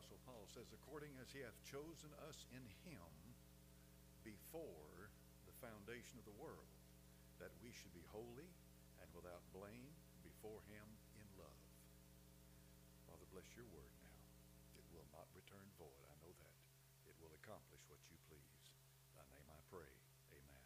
Apostle Paul says, according as he hath chosen us in him before the foundation of the world, that we should be holy and without blame before him in love. Father, bless your word now. It will not return void. I know that. It will accomplish what you please. In thy name I pray. Amen.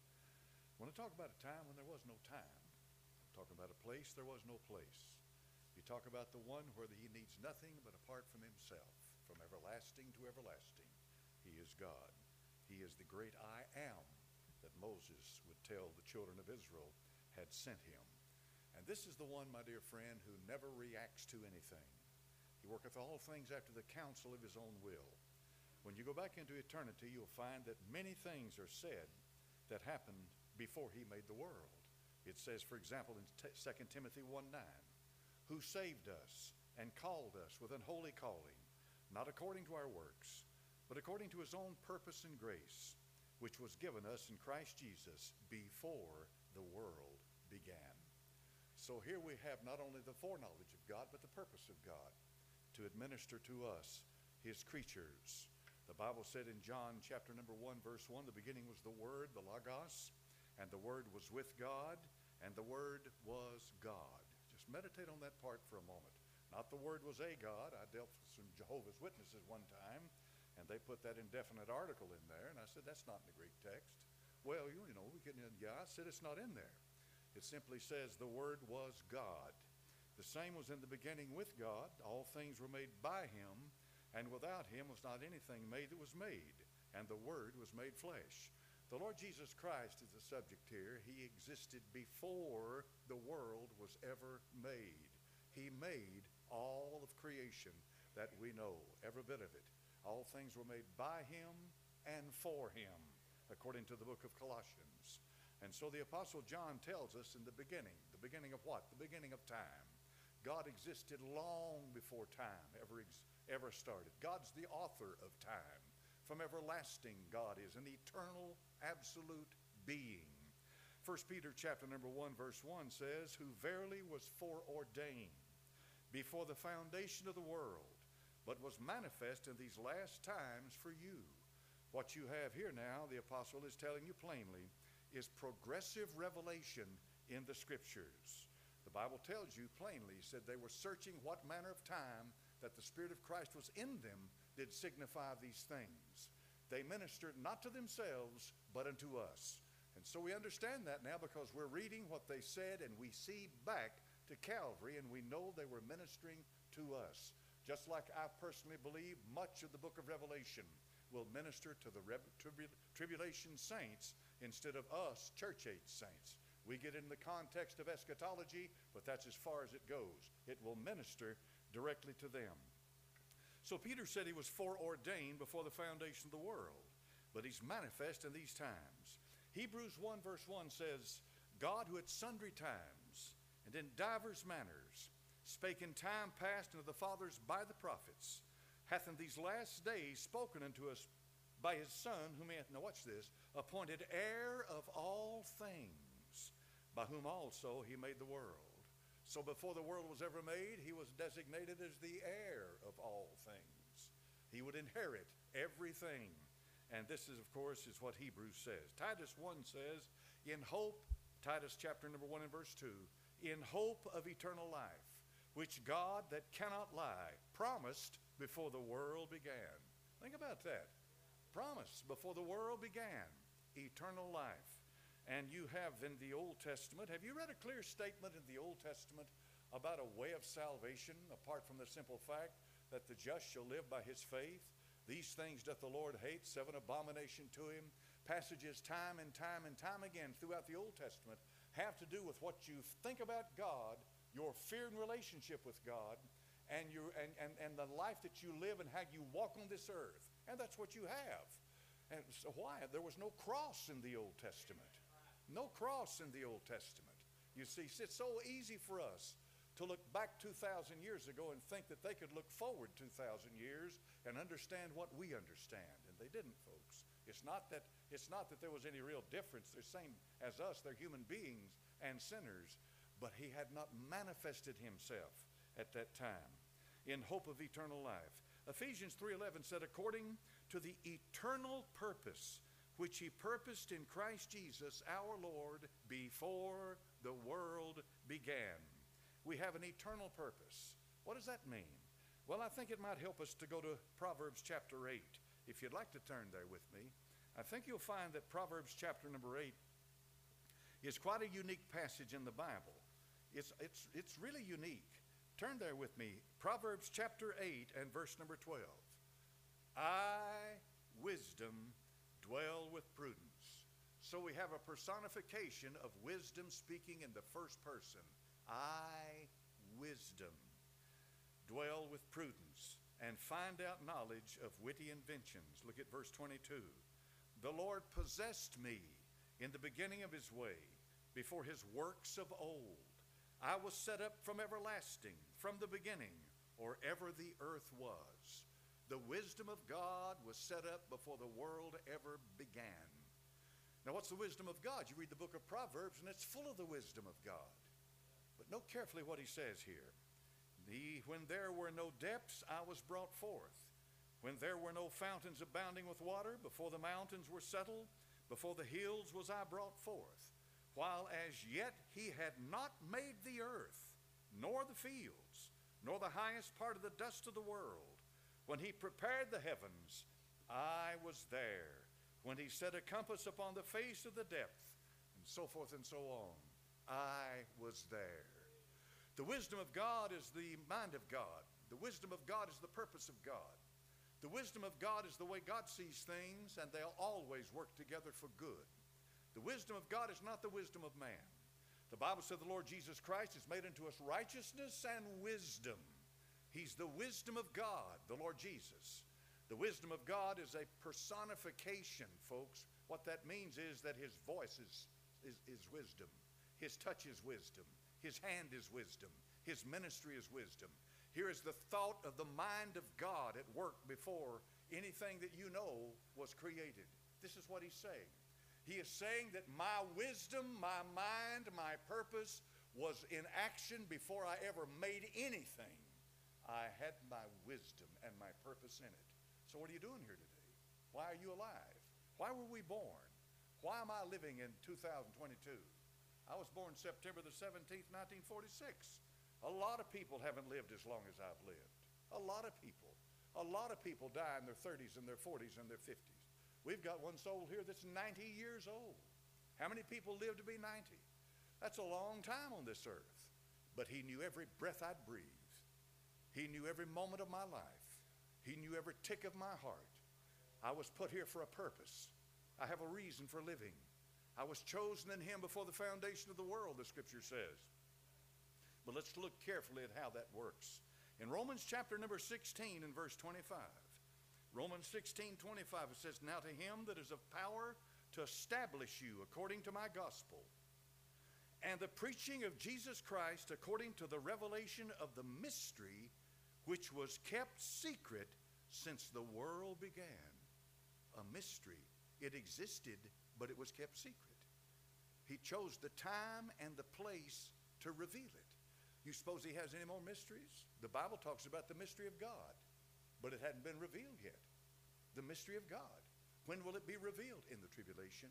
I want to talk about a time when there was no time. I'm talking about a place there was no place. You talk about the one where he needs nothing but apart from himself, from everlasting to everlasting. He is God. He is the great I am that Moses would tell the children of Israel had sent him. And this is the one, my dear friend, who never reacts to anything. He worketh all things after the counsel of his own will. When you go back into eternity, you'll find that many things are said that happened before he made the world. It says, for example, in 2 Timothy 1:9, who saved us and called us with an holy calling, not according to our works, but according to his own purpose and grace, which was given us in Christ Jesus before the world began. So here we have not only the foreknowledge of God, but the purpose of God to administer to us, his creatures. The Bible said in John chapter number 1, verse 1, the beginning was the Word, the Logos, and the Word was with God, and the Word was God. Just meditate on that part for a moment. Not the Word was a God. I dealt with some Jehovah's Witnesses one time, and they put that indefinite article in there, and I said, that's not in the Greek text. Well, I said it's not in there. It simply says the Word was God. The same was in the beginning with God. All things were made by him, and without him was not anything made that was made. And the Word was made flesh. The Lord Jesus Christ is the subject here. He existed before the world was ever made. He made all of creation that we know, every bit of it. All things were made by him and for him, according to the book of Colossians. And so the Apostle John tells us in the beginning of what? The beginning of time. God existed long before time ever started. God's the author of time. From everlasting, God is an eternal, absolute being. 1 Peter chapter number 1, verse 1 says, who verily was foreordained before the foundation of the world, but was manifest in these last times for you. What you have here now, the apostle is telling you plainly, is progressive revelation in the Scriptures. The Bible tells you plainly, he said they were searching what manner of time that the Spirit of Christ was in them did signify these things. They ministered not to themselves, but unto us. And so we understand that now because we're reading what they said and we see back to Calvary and we know they were ministering to us. Just like I personally believe much of the book of Revelation will minister to the tribulation saints instead of us church-age saints. We get in the context of eschatology, but that's as far as it goes. It will minister directly to them. So Peter said he was foreordained before the foundation of the world, but he's manifest in these times. Hebrews 1 verse 1 says, God who at sundry times and in divers manners spake in time past unto the fathers by the prophets, hath in these last days spoken unto us by his Son, whom he hath, now watch this, appointed heir of all things, by whom also he made the world. So before the world was ever made, he was designated as the heir of all things. He would inherit everything. And this is, of course, is what Hebrews says. Titus 1 says, in hope, Titus chapter number 1 and verse 2, in hope of eternal life, which God that cannot lie promised before the world began. Think about that. Promised before the world began, eternal life. And you have in the Old Testament, have you read a clear statement in the Old Testament about a way of salvation apart from the simple fact that the just shall live by his faith? These things doth the Lord hate, 7 abomination to him. Passages time and time and time again throughout the Old Testament have to do with what you think about God, your fear and relationship with God, and the life that you live and how you walk on this earth. And that's what you have. And so why? There was no cross in the Old Testament. No cross in the Old Testament. You see, it's so easy for us to look back 2,000 years ago and think that they could look forward 2,000 years and understand what we understand. And they didn't, folks. It's not that there was any real difference. They're the same as us. They're human beings and sinners. But he had not manifested himself at that time in hope of eternal life. Ephesians 3:11 said, according to the eternal purpose which he purposed in Christ Jesus our Lord before the world began. We have an eternal purpose. What does that mean? Well, I think it might help us to go to Proverbs chapter 8. If you'd like to turn there with me, I think you'll find that Proverbs chapter number 8 is quite a unique passage in the Bible. It's really unique. Turn there with me. Proverbs chapter 8 and verse number 12. I, wisdom, dwell with prudence. So we have a personification of wisdom speaking in the first person. I, wisdom, dwell with prudence and find out knowledge of witty inventions. Look at verse 22. The Lord possessed me in the beginning of his way, before his works of old. I was set up from everlasting, from the beginning, or ever the earth was. The wisdom of God was set up before the world ever began. Now, what's the wisdom of God? You read the book of Proverbs, and it's full of the wisdom of God. But note carefully what he says here. When there were no depths, I was brought forth. When there were no fountains abounding with water, before the mountains were settled, before the hills was I brought forth. While as yet he had not made the earth, nor the fields, nor the highest part of the dust of the world. When he prepared the heavens, I was there. When he set a compass upon the face of the depth, and so forth and so on, I was there. The wisdom of God is the mind of God. The wisdom of God is the purpose of God. The wisdom of God is the way God sees things, and they'll always work together for good. The wisdom of God is not the wisdom of man. The Bible said the Lord Jesus Christ has made unto us righteousness and wisdom. He's the wisdom of God, the Lord Jesus. The wisdom of God is a personification, folks. What that means is that his voice is wisdom. His touch is wisdom. His hand is wisdom. His ministry is wisdom. Here is the thought of the mind of God at work before anything that you know was created. This is what he's saying. He is saying that my wisdom, my mind, my purpose was in action before I ever made anything. I had my wisdom and my purpose in it. So what are you doing here today? Why are you alive? Why were we born? Why am I living in 2022? I was born September the 17th, 1946. A lot of people haven't lived as long as I've lived. A lot of people. A lot of people die in their 30s and their 40s and their 50s. We've got one soul here that's 90 years old. How many people live to be 90? That's a long time on this earth. But he knew every breath I'd breathe. He knew every moment of my life. He knew every tick of my heart. I was put here for a purpose. I have a reason for living. I was chosen in him before the foundation of the world, the scripture says. But let's look carefully at how that works. In Romans chapter number 16 and verse 25, Romans 16:25, it says, now to him that is of power to establish you according to my gospel, and the preaching of Jesus Christ according to the revelation of the mystery which was kept secret since the world began. A mystery. It existed, but it was kept secret. He chose the time and the place to reveal it. You suppose he has any more mysteries? The Bible talks about the mystery of God, but it hadn't been revealed yet. The mystery of God. When will it be revealed? In the tribulation.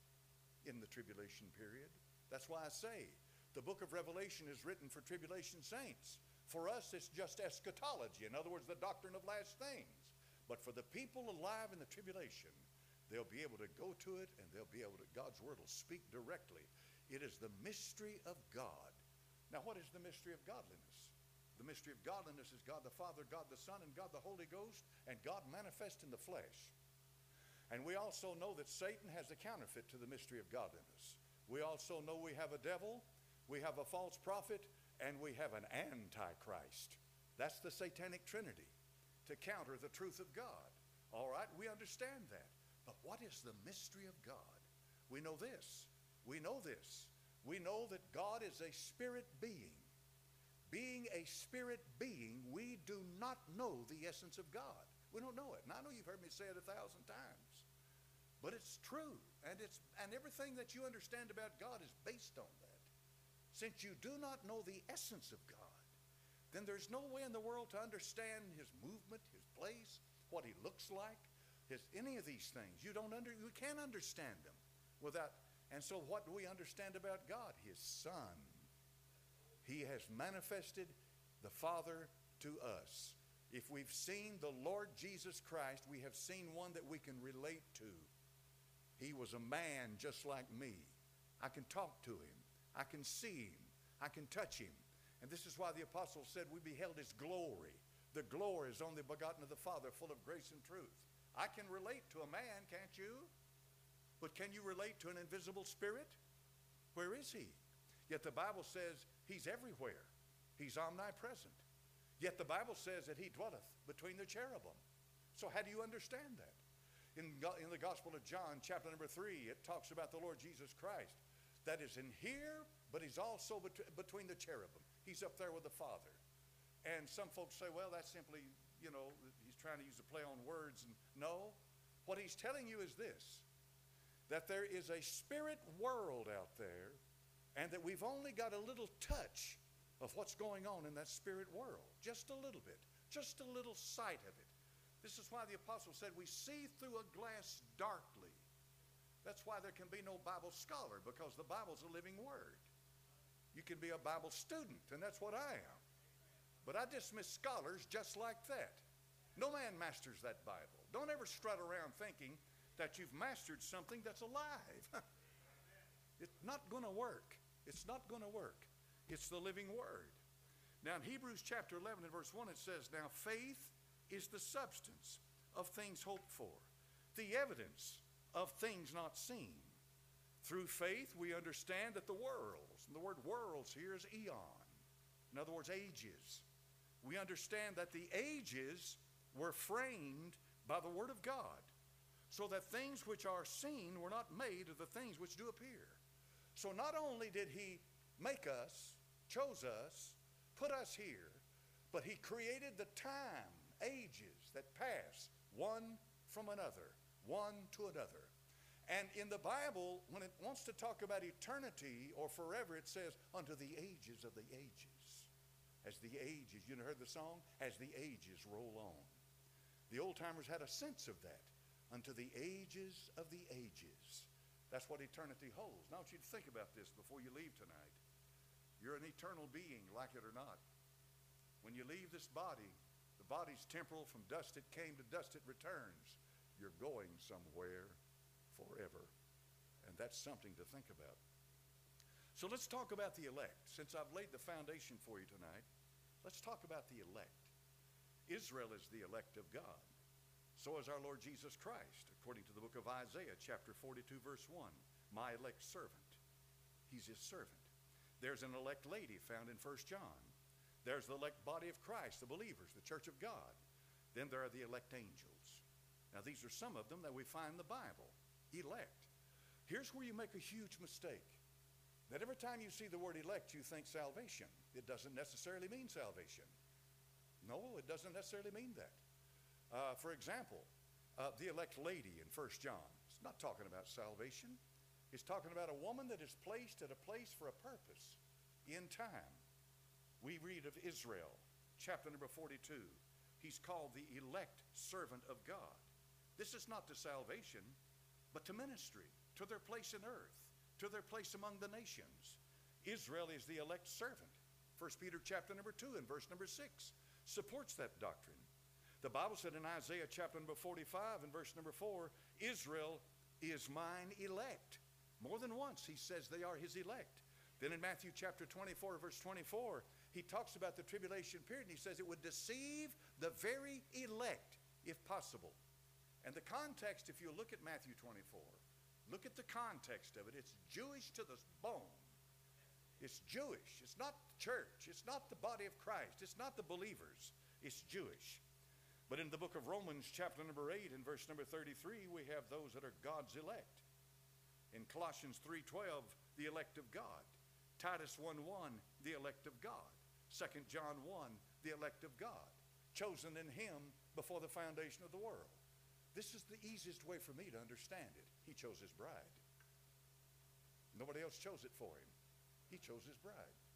In the tribulation period. That's why I say the book of Revelation is written for tribulation saints. For us, it's just eschatology. In other words, the doctrine of last things. But for the people alive in the tribulation, they'll be able to go to it, and they'll be able to, God's word will speak directly. It is the mystery of God. Now, what is the mystery of godliness? The mystery of godliness is God the Father, God the Son, and God the Holy Ghost, and God manifest in the flesh. And we also know that Satan has a counterfeit to the mystery of godliness. We also know we have a devil, we have a false prophet, and we have an antichrist. That's the satanic trinity to counter the truth of God. All right, we understand that. But what is the mystery of God? We know this. We know this. We know that God is a spirit being. Being a spirit being, we do not know the essence of God. We don't know it. And I know you've heard me say it 1,000 times. But it's true. And everything that you understand about God is based on that. Since you do not know the essence of God, then there's no way in the world to understand his movement, his place, what he looks like, any of these things. You can't understand them without. And so what do we understand about God? His Son. He has manifested the Father to us. If we've seen the Lord Jesus Christ, we have seen one that we can relate to. He was a man just like me. I can talk to him. I can see him. I can touch him. And this is why the apostle said we beheld his glory. The glory is only begotten of the Father, full of grace and truth. I can relate to a man, can't you? But can you relate to an invisible spirit? Where is he? Yet the Bible says he's everywhere. He's omnipresent. Yet the Bible says that he dwelleth between the cherubim. So how do you understand that? In the Gospel of John, chapter number 3, it talks about the Lord Jesus Christ. That is in here, but he's also between the cherubim. He's up there with the Father. And some folks say, well, that's simply, he's trying to use a play on words. And no, what he's telling you is this, that there is a spirit world out there, and that we've only got a little touch of what's going on in that spirit world. Just a little bit. Just a little sight of it. This is why the apostle said we see through a glass darkly. That's why there can be no Bible scholar, because the Bible's a living word. You can be a Bible student, and that's what I am. But I dismiss scholars just like that. No man masters that Bible. Don't ever strut around thinking that you've mastered something that's alive. It's not going to work. It's not going to work. It's the living word. Now in Hebrews chapter 11 and verse 1 it says, now faith is the substance of things hoped for, the evidence of things not seen. Through faith we understand that the worlds, and the word worlds here is eon, in other words ages. We understand that the ages were framed by the word of God, so that things which are seen were not made of the things which do appear. So not only did he make us, chose us, put us here, but he created the time, ages that pass one from another, one to another. And in the Bible, when it wants to talk about eternity or forever, it says, unto the ages of the ages. As the ages, you heard the song? As the ages roll on. The old timers had a sense of that. Unto the ages of the ages. That's what eternity holds. Now I want you to think about this before you leave tonight. You're an eternal being, like it or not. When you leave this body, the body's temporal. From dust it came, to dust it returns. You're going somewhere forever. And that's something to think about. So let's talk about the elect. Since I've laid the foundation for you tonight, let's talk about the elect. Israel is the elect of God. So is our Lord Jesus Christ, according to the book of Isaiah, chapter 42, verse 1. My elect servant. He's his servant. There's an elect lady found in 1 John. There's the elect body of Christ, the believers, the church of God. Then there are the elect angels. Now these are some of them that we find in the Bible. Elect. Here's where you make a huge mistake. That every time you see the word elect, you think salvation. It doesn't necessarily mean salvation. No, it doesn't necessarily mean that. For example, the elect lady in 1 John. It's not talking about salvation. It's talking about a woman that is placed at a place for a purpose in time. We read of Israel, chapter number 42. He's called the elect servant of God. This is not to salvation, but to ministry, to their place in earth, to their place among the nations. Israel is the elect servant. 1 Peter chapter number 2 and verse number 6 supports that doctrine. The Bible said in Isaiah chapter number 45 and verse number 4, Israel is mine elect. More than once he says they are his elect. Then in Matthew chapter 24 verse 24, he talks about the tribulation period and he says it would deceive the very elect if possible. And the context, if you look at Matthew 24, look at the context of it. It's Jewish to the bone. It's Jewish. It's not church. It's not the body of Christ. It's not the believers. It's Jewish. But in the book of Romans chapter number 8 and verse number 33, we have those that are God's elect. In Colossians 3:12, the elect of God. Titus 1:1, the elect of God. 2 John 1, the elect of God. Chosen in him before the foundation of the world. This is the easiest way for me to understand it. He chose his bride. Nobody else chose it for him. He chose his bride.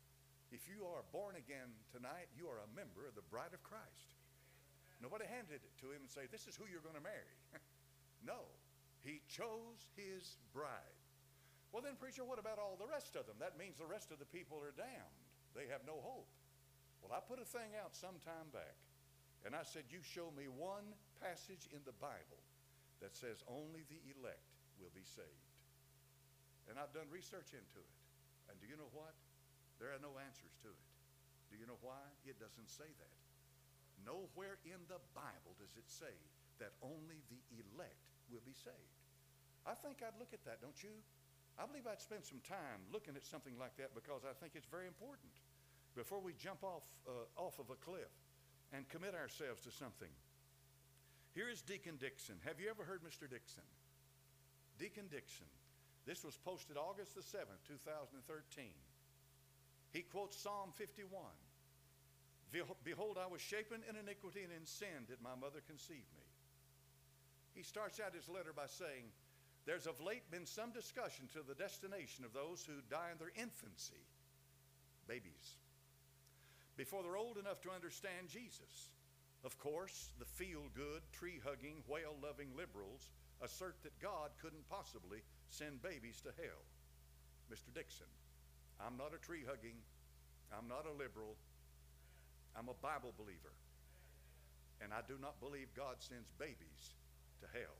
If you are born again tonight, you are a member of the bride of Christ. Nobody handed it to him and say, this is who you're going to marry. No, he chose his bride. Well then, preacher, what about all the rest of them? That means the rest of the people are damned. They have no hope. Well, I put a thing out some time back, and I said, you show me one passage in the Bible that says only the elect will be saved. And I've done research into it. And do you know what? There are no answers to it. Do you know why? It doesn't say that. Nowhere in the Bible does it say that only the elect will be saved. I think I'd look at that, don't you? I believe I'd spend some time looking at something like that because I think it's very important before we jump off of a cliff and commit ourselves to something. Here is Deacon Dixon. Have you ever heard Mr. Dixon? Deacon Dixon. This was posted August the 7th, 2013. He quotes Psalm 51. Behold, I was shapen in iniquity, and in sin did my mother conceive me. He starts out his letter by saying, there's of late been some discussion to the destination of those who die in their infancy, babies, before they're old enough to understand Jesus. Of course, the feel-good, tree-hugging, whale-loving liberals assert that God couldn't possibly send babies to hell. Mr. Dixon, I'm not a tree-hugging, I'm not a liberal, I'm a Bible believer. And I do not believe God sends babies to hell.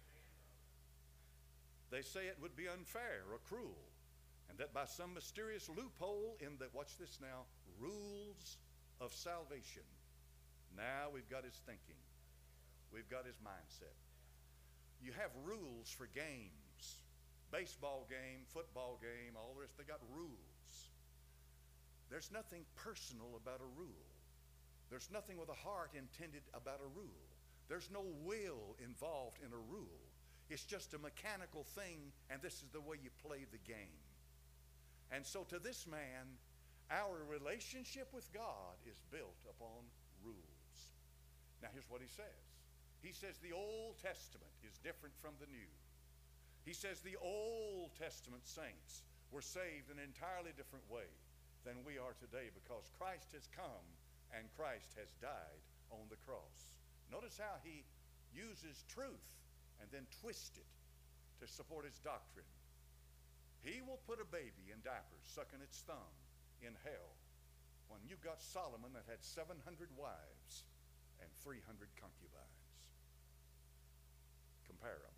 They say it would be unfair or cruel, and that by some mysterious loophole in the, watch this now, rules of salvation. Now we've got his thinking. We've got his mindset. You have rules for games. Baseball game, football game, all the rest, they got rules. There's nothing personal about a rule. There's nothing with a heart intended about a rule. There's no will involved in a rule. It's just a mechanical thing, and this is the way you play the game. And so to this man, our relationship with God is built upon rules. Now here's what he says. He says the Old Testament is different from the New. He says the Old Testament saints were saved in an entirely different way than we are today because Christ has come and Christ has died on the cross. Notice how he uses truth and then twists it to support his doctrine. He will put a baby in diapers sucking its thumb in hell when you've got Solomon that had 700 wives and 300 concubines. Compare them.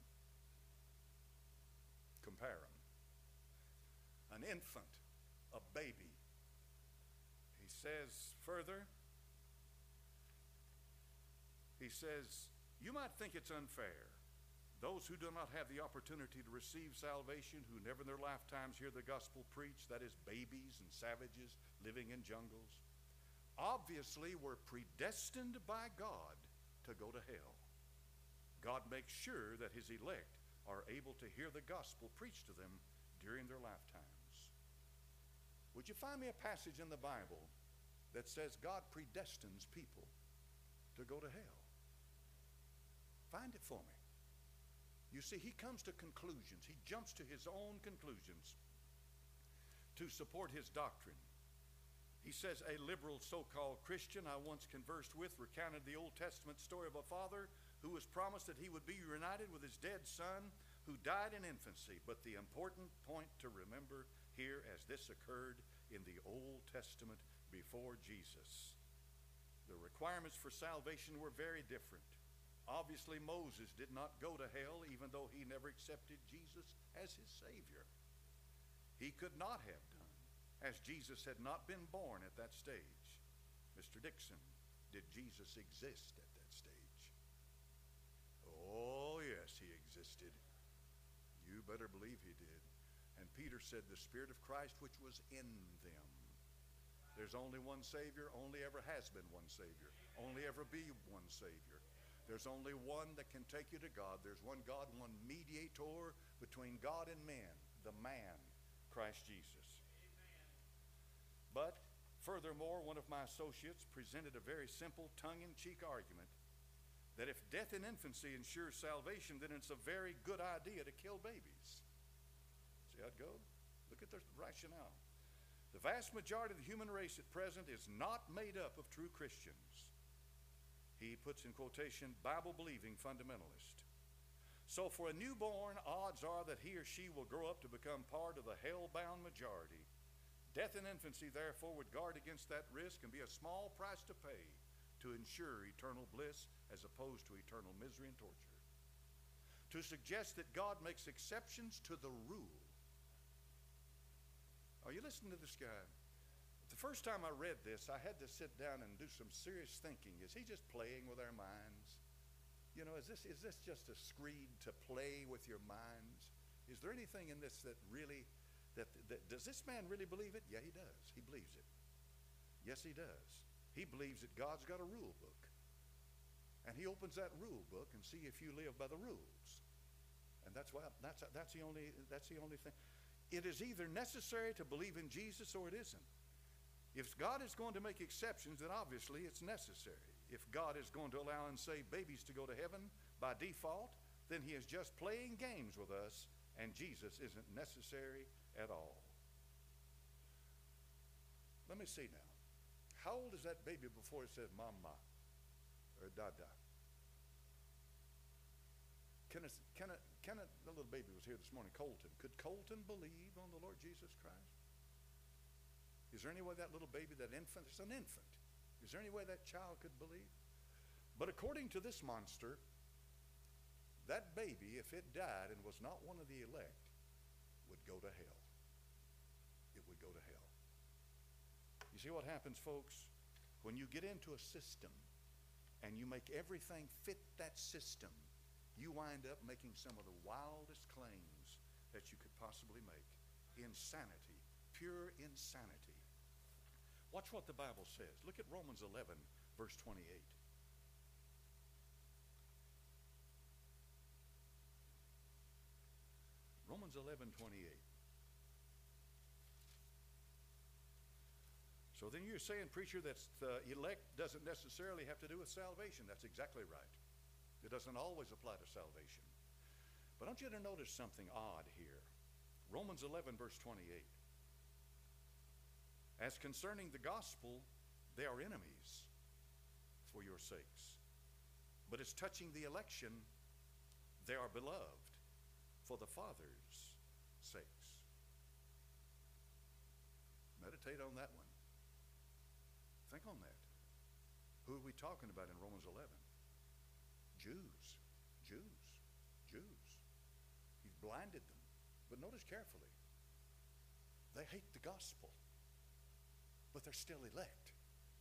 Compare them. An infant, a baby. He says further, he says, you might think it's unfair. Those who do not have the opportunity to receive salvation, who never in their lifetimes hear the gospel preached, that is babies and savages living in jungles, obviously were predestined by God to go to hell. God makes sure that his elect are able to hear the gospel preached to them during their lifetimes. Would you find me a passage in the Bible that says God predestines people to go to hell? Find it for me. You see, he comes to conclusions. He jumps to his own conclusions to support his doctrine. He says, a liberal so-called Christian I once conversed with recounted the Old Testament story of a father who was promised that he would be reunited with his dead son who died in infancy. But the important point to remember here, as this occurred in the Old Testament before Jesus, the requirements for salvation were very different. Obviously, Moses did not go to hell, even though he never accepted Jesus as his Savior. He could not have done, as Jesus had not been born at that stage. Mr. Dixon, did Jesus exist at that stage? Oh, yes, he existed. You better believe he did. And Peter said, the Spirit of Christ which was in them. There's only one Savior, only ever has been one Savior, only ever be one Savior. There's only one that can take you to God. There's one God, one mediator between God and men, the man, Christ Jesus. Amen. But furthermore, one of my associates presented a very simple tongue-in-cheek argument that if death in infancy ensures salvation, then it's a very good idea to kill babies. See how it goes? Look at the rationale. The vast majority of the human race at present is not made up of true Christians. He puts in quotation, Bible-believing fundamentalist. So for a newborn, odds are that he or she will grow up to become part of the hell-bound majority. Death in infancy, therefore, would guard against that risk and be a small price to pay to ensure eternal bliss as opposed to eternal misery and torture. To suggest that God makes exceptions to the rule. Are you listening to this guy? The first time I read this, I had to sit down and do some serious thinking. Is he just playing with our minds? You know, is this just a screed to play with your minds? Is there anything in this that really, does this man really believe it? Yeah, he does. He believes it. Yes, he does. He believes that God's got a rule book. And he opens that rule book and see if you live by the rules. And that's the only thing. It is either necessary to believe in Jesus or it isn't. If God is going to make exceptions, then obviously it's necessary. If God is going to allow and save babies to go to heaven by default, then he is just playing games with us, and Jesus isn't necessary at all. Let me see now. How old is that baby before it said mama or dada? The little baby was here this morning, Colton. Could Colton believe on the Lord Jesus Christ? Is there any way that little baby, that infant, it's an infant. Is there any way that child could believe? But according to this monster, that baby, if it died and was not one of the elect, would go to hell. It would go to hell. You see what happens, folks? When you get into a system and you make everything fit that system, you wind up making some of the wildest claims that you could possibly make. Insanity, pure insanity. Watch what the Bible says. Look at Romans 11, verse 28. Romans 11, 28. So then you're saying, preacher, that the elect doesn't necessarily have to do with salvation. That's exactly right. It doesn't always apply to salvation. But I want you to notice something odd here. Romans 11, verse 28. As concerning the gospel, they are enemies for your sakes. But as touching the election, they are beloved for the Father's sakes. Meditate on that one. Think on that. Who are we talking about in Romans 11? Jews. He's blinded them. But notice carefully. They hate the gospel, but they're still elect.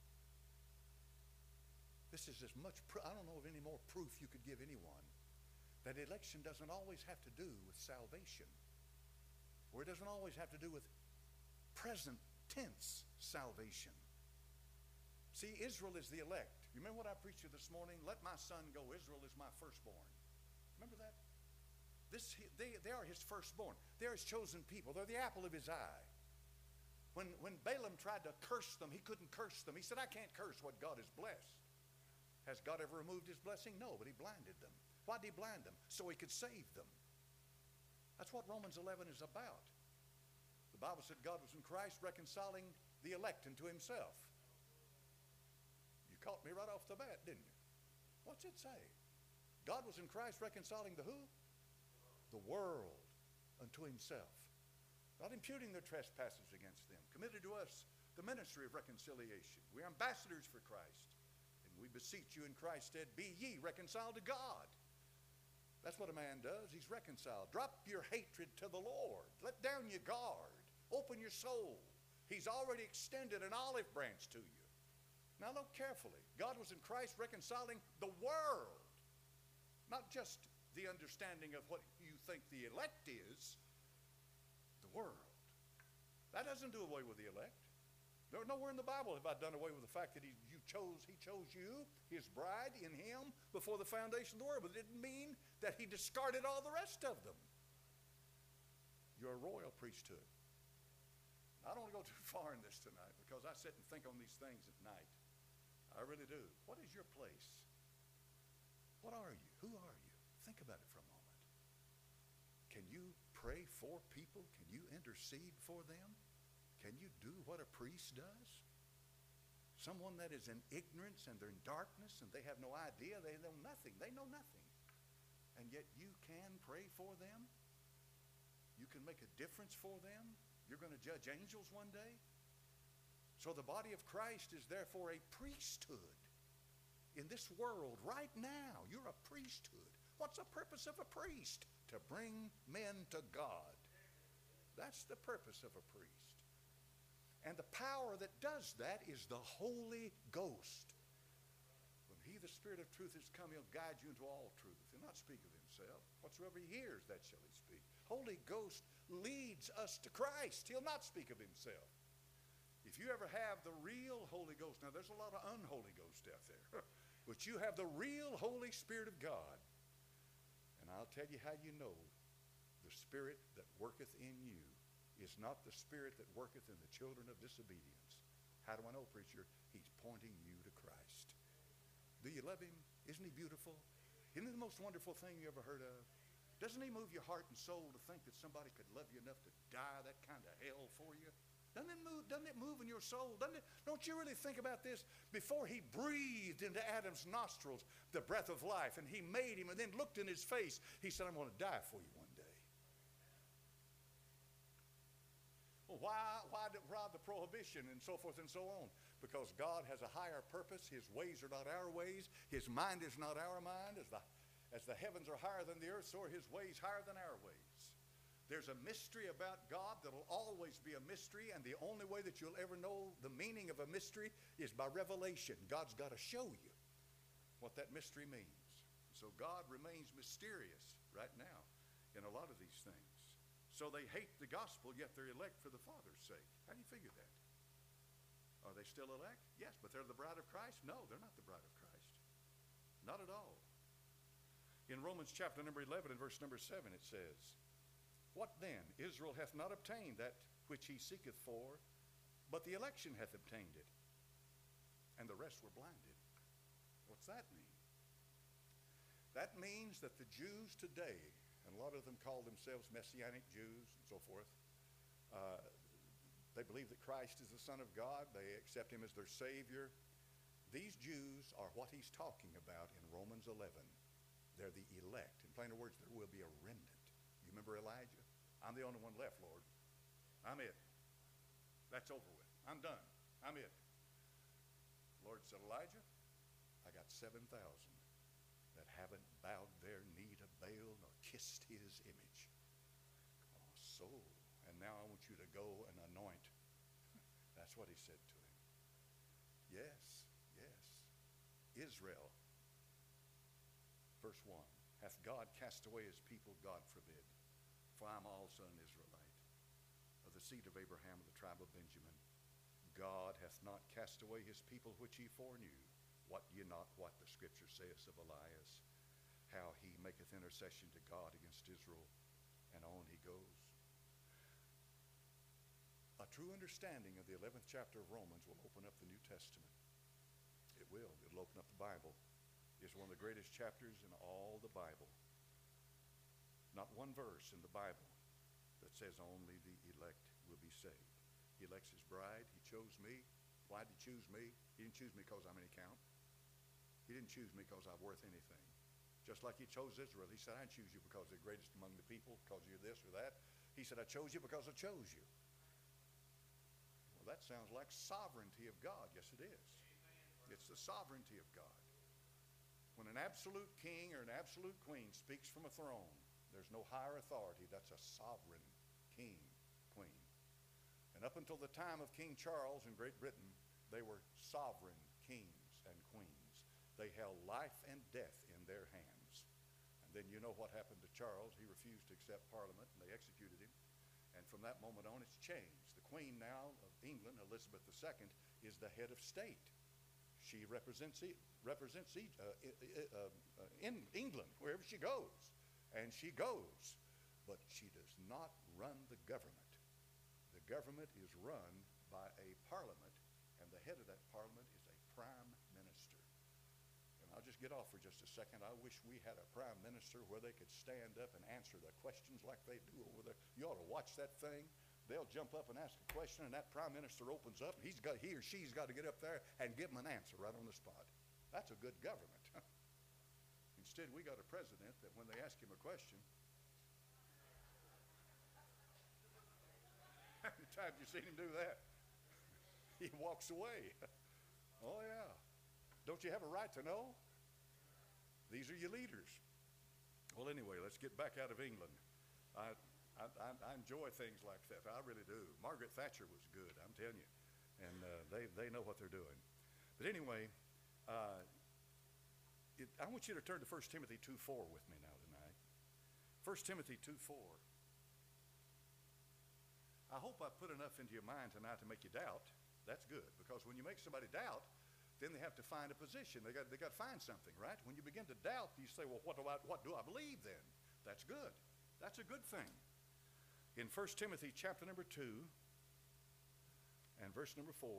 This is as much, I don't know of any more proof you could give anyone that election doesn't always have to do with salvation, or it doesn't always have to do with present tense salvation. See, Israel is the elect. You remember what I preached to you this morning? Let my son go. Israel is my firstborn. Remember that? They are his firstborn. They're his chosen people. They're the apple of his eye. When Balaam tried to curse them, he couldn't curse them. He said, I can't curse what God has blessed. Has God ever removed his blessing? No, but he blinded them. Why did he blind them? So he could save them. That's what Romans 11 is about. The Bible said God was in Christ reconciling the elect unto himself. You caught me right off the bat, didn't you? What's it say? God was in Christ reconciling the who? The world unto himself. Not imputing their trespasses against them. Committed to us the ministry of reconciliation. We're ambassadors for Christ. And we beseech you in Christ's stead, be ye reconciled to God. That's what a man does. He's reconciled. Drop your hatred to the Lord. Let down your guard. Open your soul. He's already extended an olive branch to you. Now look carefully. God was in Christ reconciling the world. Not just the understanding of what you think the elect is. The world. That doesn't do away with the elect. Nowhere in the Bible have I done away with the fact that he chose you, his bride, in him before the foundation of the world. But it didn't mean that he discarded all the rest of them. You're a royal priesthood. I don't want to go too far in this tonight because I sit and think on these things at night. I really do. What is your place? What are you? Who are you? Think about it for a moment. Can you pray for people? Can you intercede for them? Can you do what a priest does? Someone that is in ignorance and they're in darkness and they have no idea, they know nothing. They know nothing. And yet you can pray for them. You can make a difference for them. You're going to judge angels one day. So the body of Christ is therefore a priesthood in this world right now. You're a priesthood. What's the purpose of a priest? To bring men to God. That's the purpose of a priest. And the power that does that is the Holy Ghost. When he, the Spirit of truth, is come, he'll guide you into all truth. He'll not speak of himself. Whatsoever he hears, that shall he speak. Holy Ghost leads us to Christ. He'll not speak of himself. If you ever have the real Holy Ghost, now there's a lot of unholy ghosts out there, but you have the real Holy Spirit of God. And I'll tell you how you know the Spirit that worketh in you is not the spirit that worketh in the children of disobedience. How do I know, preacher? He's pointing you to Christ. Do you love him? Isn't he beautiful? Isn't it the most wonderful thing you ever heard of? Doesn't he move your heart and soul to think that somebody could love you enough to die that kind of hell for you? Doesn't it move in your soul? Don't you really think about this? Before he breathed into Adam's nostrils the breath of life, and he made him and then looked in his face, he said, I'm going to die for you one day. Well, why the prohibition and so forth and so on? Because God has a higher purpose. His ways are not our ways. His mind is not our mind. As the heavens are higher than the earth, so are his ways higher than our ways. There's a mystery about God that will always be a mystery, and the only way that you'll ever know the meaning of a mystery is by revelation. God's got to show you what that mystery means. So God remains mysterious right now in a lot of these things. So they hate the gospel, yet they're elect for the Father's sake. How do you figure that? Are they still elect? Yes, but they're the bride of Christ? No, they're not the bride of Christ. Not at all. In Romans chapter number 11 and verse number 7 it says, What then? Israel hath not obtained that which he seeketh for, but the election hath obtained it, and the rest were blinded. What's that mean? That means that the Jews today, and a lot of them call themselves Messianic Jews and so forth, they believe that Christ is the Son of God. They accept him as their Savior. These Jews are what he's talking about in Romans 11. They're the elect. In plainer words, there will be a remnant. You remember Elijah? I'm the only one left, Lord. I'm it. That's over with. I'm done. I'm it. The Lord said, Elijah, I got 7,000 that haven't bowed their knee to Baal nor kissed his image. Oh, so, and now I want you to go and anoint. That's what he said to him. Yes, yes. Israel, verse 1, hath God cast away his people? God forbid. For I am also an Israelite, of the seed of Abraham, of the tribe of Benjamin. God hath not cast away his people which he foreknew. Wot ye not what the scripture saith of Elias, how he maketh intercession to God against Israel, and on he goes. A true understanding of the 11th chapter of Romans will open up the New Testament. It will. It'll open up the Bible. It's one of the greatest chapters in all the Bible. Not one verse in the Bible that says only the elect will be saved. He elects his bride. He chose me. Why did he choose me? He didn't choose me because I'm any count. He didn't choose me because I'm worth anything. Just like he chose Israel. He said, I didn't choose you because you're greatest among the people, because you're this or that. He said, I chose you because I chose you. Well, that sounds like sovereignty of God. Yes, it is. It's the sovereignty of God. When an absolute king or an absolute queen speaks from a throne, there's no higher authority. That's a sovereign king, queen. And up until the time of King Charles in Great Britain, they were sovereign kings and queens. They held life and death in their hands. And then you know what happened to Charles. He refused to accept Parliament, and they executed him. And from that moment on, it's changed. The Queen now of England, Elizabeth II, is the head of state. She represents in England, wherever she goes. And she goes. But she does not run the government. The government is run by a parliament, and the head of that parliament is a prime minister. And I'll just get off for just a second. I wish we had a prime minister where they could stand up and answer the questions like they do over there. You ought to watch that thing. they'll jump up and ask a question, and that prime minister opens up, and he or she's got to get up there and give them an answer right on the spot. That's a good government. Instead, we got a president that when they ask him a question, how many times have you seen him do that? He walks away. Oh, yeah. Don't you have a right to know? These are your leaders. Well, anyway, let's get back out of England. I enjoy things like that. I really do. Margaret Thatcher was good, I'm telling you. And they know what they're doing. But anyway, I want you to turn to 1 Timothy 2:4 with me now tonight. 1 Timothy 2:4. I hope I put enough into your mind tonight to make you doubt. That's good, because when you make somebody doubt, then they have to find a position. They got to find something, right? When you begin to doubt, you say, well, what do I believe then? That's good. That's a good thing. In 1 Timothy chapter number 2 and verse number 4,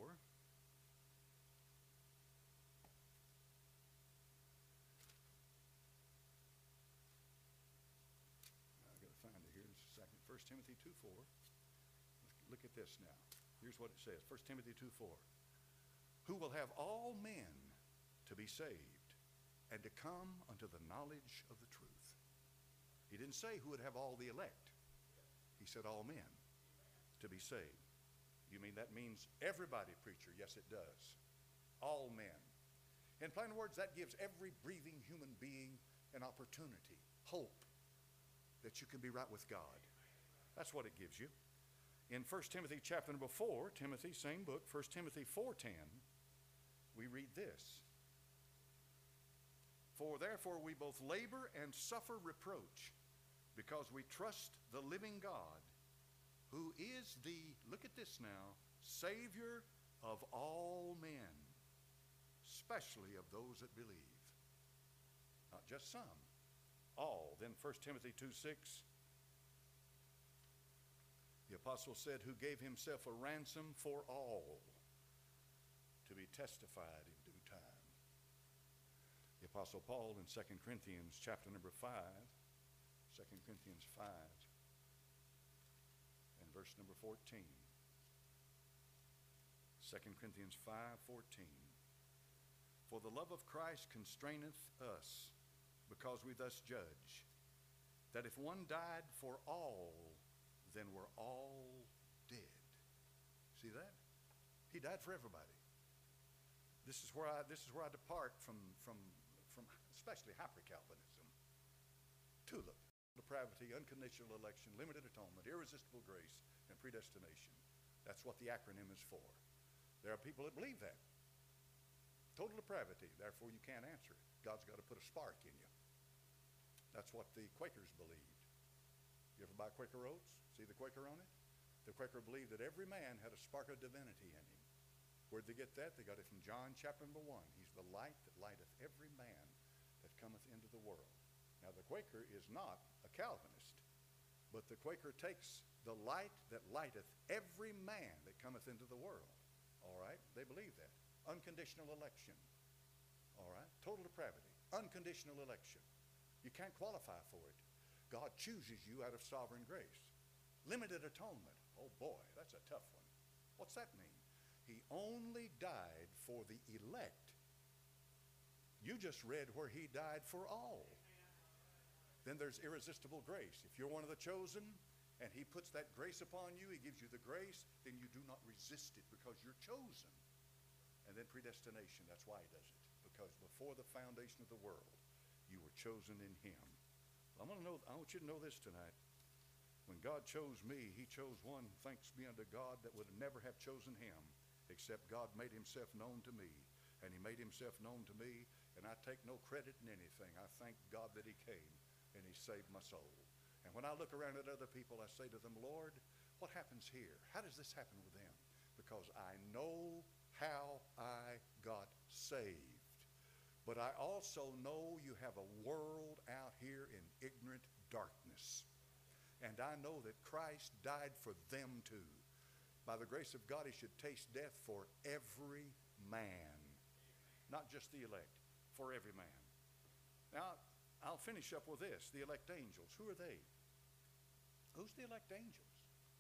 I've got to find it here just a second. 1 Timothy 2:4. Look at this now. Here's what it says. 1 Timothy 2:4. Who will have all men to be saved and to come unto the knowledge of the truth. He didn't say who would have all the elect. He said all men to be saved. You mean that means everybody, preacher? Yes, it does. All men. In plain words, that gives every breathing human being an opportunity, hope, that you can be right with God. That's what it gives you. In 1 Timothy chapter number 4, Timothy, same book, 1 Timothy 4:10, we read this. For therefore we both labor and suffer reproach, because we trust the living God, who is the, look at this now, Savior of all men, especially of those that believe. Not just some, all. Then 1 Timothy 2:6, the apostle said, who gave himself a ransom for all, to be testified in due time. The apostle Paul in 2 Corinthians chapter number 5, 2 Corinthians 5 and verse number 14. 2 Corinthians 5:14. For the love of Christ constraineth us, because we thus judge, that if one died for all, then we're all dead. See that? He died for everybody. This is where I depart from especially hyper-Calvinism. TULIP, depravity, unconditional election, limited atonement, irresistible grace, and predestination. That's what the acronym is for. There are people that believe that. Total depravity, therefore you can't answer it. God's got to put a spark in you. That's what the Quakers believed. You ever buy Quaker Oats? See the Quaker on it? The Quaker believed that every man had a spark of divinity in him. Where'd they get that? They got it from John chapter number 1. He's the light that lighteth every man that cometh into the world. Now the Quaker is not a Calvinist, but the Quaker takes the light that lighteth every man that cometh into the world. All right? They believe that. Unconditional election. All right? Total depravity. Unconditional election. You can't qualify for it. God chooses you out of sovereign grace. Limited atonement. Oh boy, that's a tough one. What's that mean? He only died for the elect. You just read where he died for all. Then there's irresistible grace. If you're one of the chosen and he puts that grace upon you, he gives you the grace, then you do not resist it because you're chosen. And then predestination, that's why he does it. Because before the foundation of the world, you were chosen in him. I want you to know this tonight. When God chose me, he chose one, thanks be unto God, that would never have chosen him, except God made himself known to me. And he made himself known to me, and I take no credit in anything. I thank God that he came, and he saved my soul. And when I look around at other people, I say to them, Lord, what happens here? How does this happen with them? Because I know how I got saved. But I also know you have a world out here in ignorant darkness. And I know that Christ died for them too. By the grace of God, he should taste death for every man. Not just the elect, for every man. Now, I'll finish up with this. The elect angels, who are they? Who's the elect angels?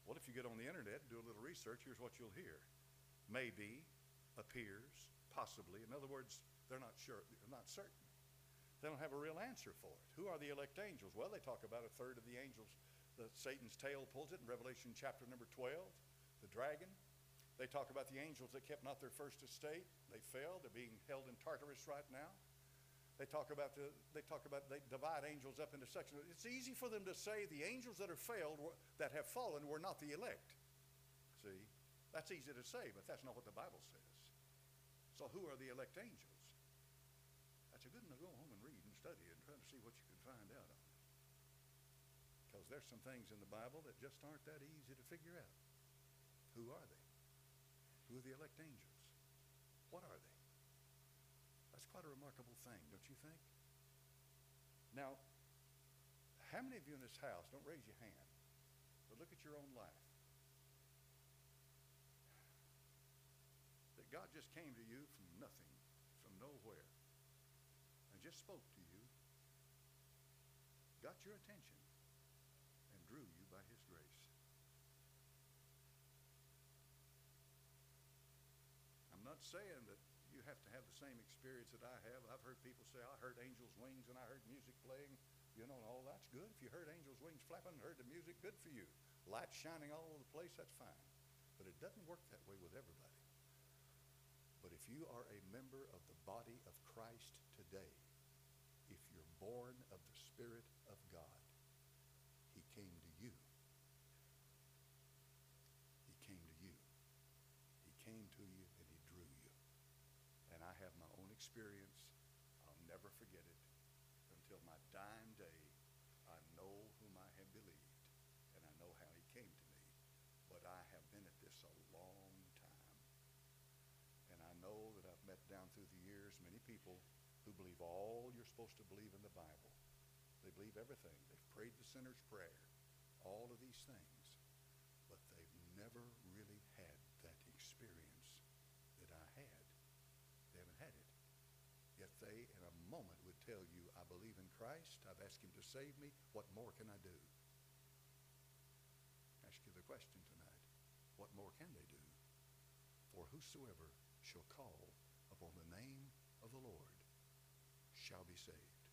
Well, if you get on the internet and do a little research, here's what you'll hear. Maybe, appears, possibly. In other words, they're not sure, they're not certain. They don't have a real answer for it. Who are the elect angels? Well, they talk about a third of the angels. Satan's tail pulls it in Revelation chapter number 12, the dragon. They talk about the angels that kept not their first estate. They fell. They're being held in Tartarus right now. They divide angels up into sections. It's easy for them to say the angels that have fallen were not the elect. See, that's easy to say, but that's not what the Bible says. So who are the elect angels? That's a good one to go home and read and study and try to see what you can find out on it. Because there's some things in the Bible that just aren't that easy to figure out. Who are they? Who are the elect angels? What are they? That's quite a remarkable thing, don't you think? Now, how many of you in this house, don't raise your hand, but look at your own life, that God just came to you from nothing, from nowhere, and just spoke to you, got your attention, and drew you by his grace? I'm not saying that you have to have the same experience that I have. I've heard people say, I heard angels' wings and I heard music playing. You know, and all that's good. If you heard angels' wings flapping and heard the music, good for you. Lights shining all over the place, that's fine. But it doesn't work that way with everybody. But if you are a member of the body of Christ today, if you're born of the Spirit of God, he came to you. He came to you. He came to you and he drew you. And I have my own experience. I'll never forget it. Until my dying day, I know whom I have believed, and I know how he came to me. But I have been at this a long time. And I know that I've met down through the years many people who believe all you're supposed to believe in the Bible. They believe everything. They've prayed the sinner's prayer, all of these things. But they've never really had that experience that I had. They haven't had it. Yet they, in a moment, would tell you, I believe in Christ. I've asked him to save me. What more can I do? Ask you the question tonight. What more can they do? For whosoever shall call upon the name of the Lord shall be saved.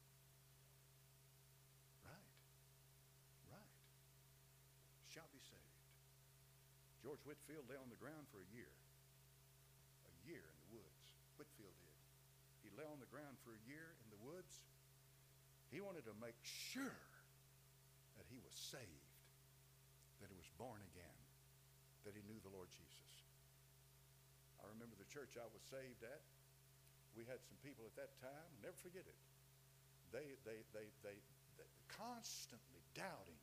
Right. Right. Shall be saved. George Whitefield lay on the ground for a year. A year in the woods. Whitefield did. He lay on the ground for a year in the woods. He wanted to make sure that he was saved, that he was born again, that he knew the Lord Jesus. I remember the church I was saved at. We had some people at that time, never forget it. They constantly doubting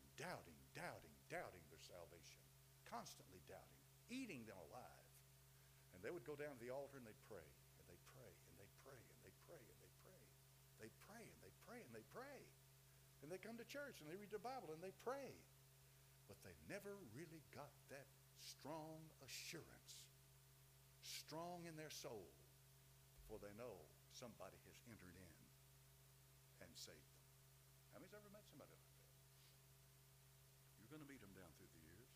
their salvation, constantly doubting, eating them alive. And they would go down to the altar and they'd pray, and they'd pray, and they'd pray, and they'd pray, and they'd pray. They'd pray, and they'd pray, and they'd pray. And they come to church, and they read the Bible, and they pray. But they never really got that strong assurance, strong in their soul, for they know somebody has entered in and saved them. How many's ever met somebody like that? You're going to meet them down through the years.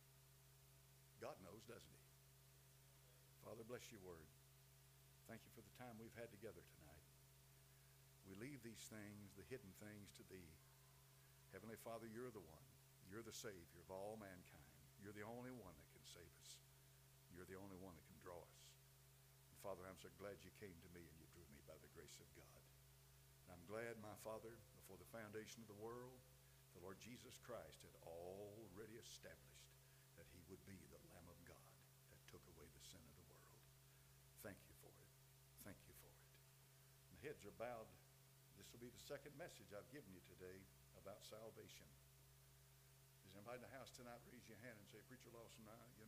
God knows, doesn't he? Father, bless your word. Thank you for the time we've had together tonight. We leave these things, the hidden things, to thee. Heavenly Father, you're the one. You're the Savior of all mankind. You're the only one that can save us. You're the only one that can draw us. And Father, I'm so glad you came to me and you drew me by the grace of God. And I'm glad, my Father, before the foundation of the world, the Lord Jesus Christ had already established that he would be the Lamb of God that took away the sin of the world. Thank you for it. Thank you for it. My heads are bowed. This will be the second message I've given you today about salvation. Is anybody in the house tonight? Raise your hand and say, Preacher Lawson,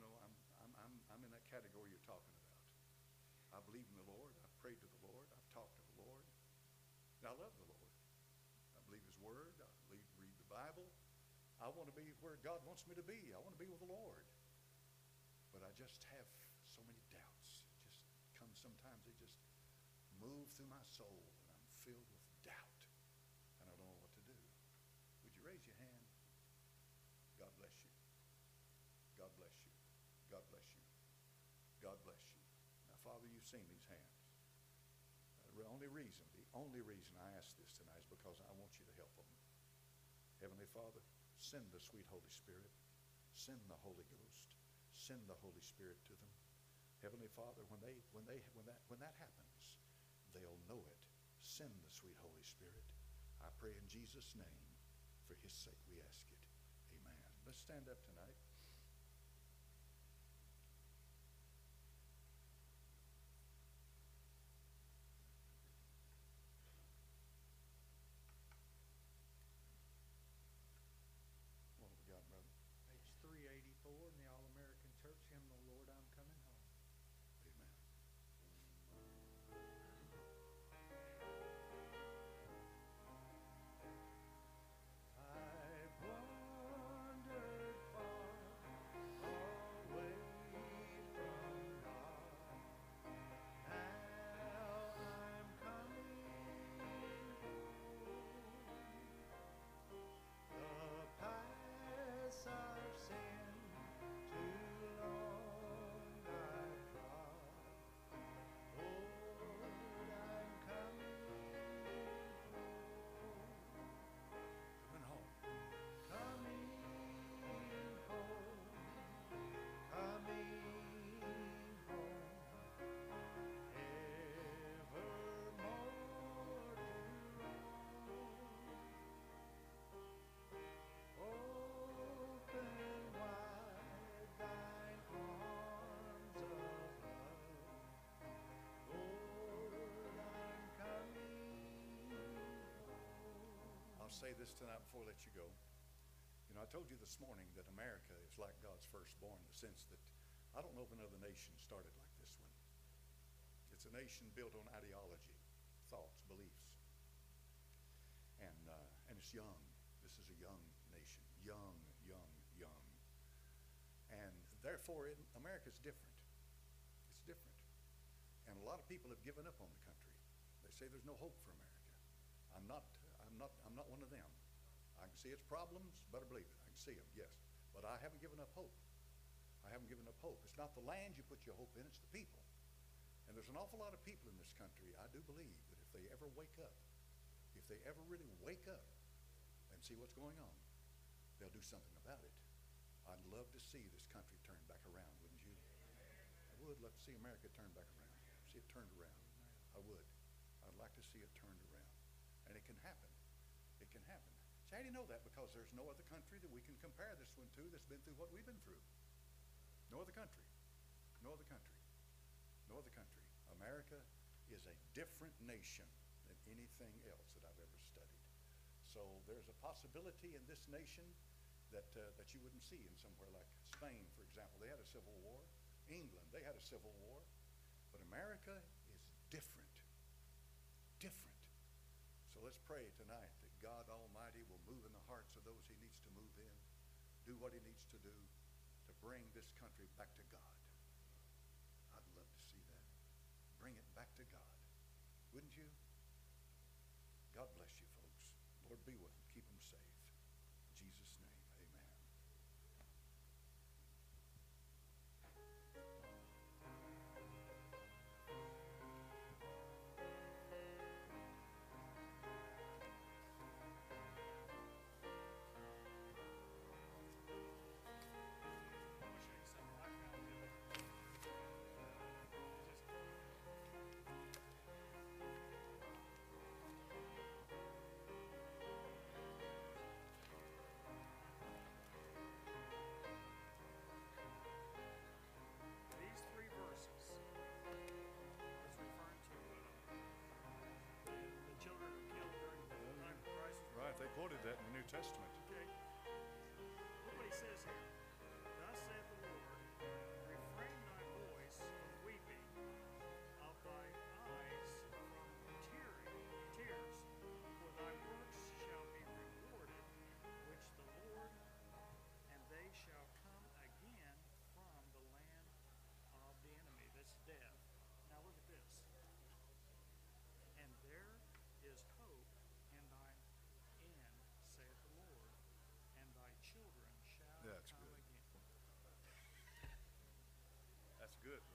I'm in that category you're talking about. I believe in the Lord. I've prayed to the Lord. I've talked to the Lord. And I love the Lord. I believe his word. I read the Bible. I want to be where God wants me to be. I want to be with the Lord. But I just have so many doubts. It just comes sometimes, they just move through my soul, and I'm filled with doubt, and I don't know what to do. Would you raise your hand? God bless you. God bless you. God bless you. God bless you. Now, Father, you've seen these hands. The only reason I ask this tonight is because I want you to help them. Heavenly Father, send the sweet Holy Spirit. Send the Holy Ghost. Send the Holy Spirit to them. Heavenly Father, when that happens, they'll know it. Send the sweet Holy Spirit. I pray in Jesus' name. For his sake we ask it. Amen. Let's stand up tonight. What have we got, brother? Page 384 in the All-American Church Hymnal, Lord, I'm Coming Home. Amen. I've wandered far away from God. Now I'm coming home. The paths I've sinned too long I've trod. Lord, I'm coming Coming home. coming home, coming home, evermore to roam. Open wide thine arms of love, Lord, I'm coming home. I'll say this tonight before I let you go. You know, I told you this morning that America is like God's firstborn in the sense that I don't know of another nation started like this one. It's a nation built on ideology, thoughts, beliefs. And it's young. This is a young nation. Young, young, young. And therefore, America's different. It's different. And a lot of people have given up on the country. They say there's no hope for America. I'm not one of them. I can see its problems, better believe it. I can see them, yes. But I haven't given up hope. I haven't given up hope. It's not the land you put your hope in, it's the people. And there's an awful lot of people in this country, I do believe, that if they ever wake up, if they ever really wake up and see what's going on, they'll do something about it. I'd love to see this country turn back around, wouldn't you? I would love to see America turn back around, see it turned around. I would. I'd like to see it turned around. And it can happen. It can happen. So how do you know that? Because there's no other country that we can compare this one to that's been through what we've been through. No other country. No other country. No other country. America is a different nation than anything else that I've ever studied. So there's a possibility in this nation that you wouldn't see in somewhere like Spain, for example. They had a civil war. England, they had a civil war. But America is different. Different. So let's pray tonight that God Almighty will move in the hearts of those he needs to move in, do what he needs to do to bring this country back to God. I'd love to see that. Bring it back to God. Wouldn't you? God bless you, folks. Lord, be with them. Keep them safe. In Jesus' name, amen. good.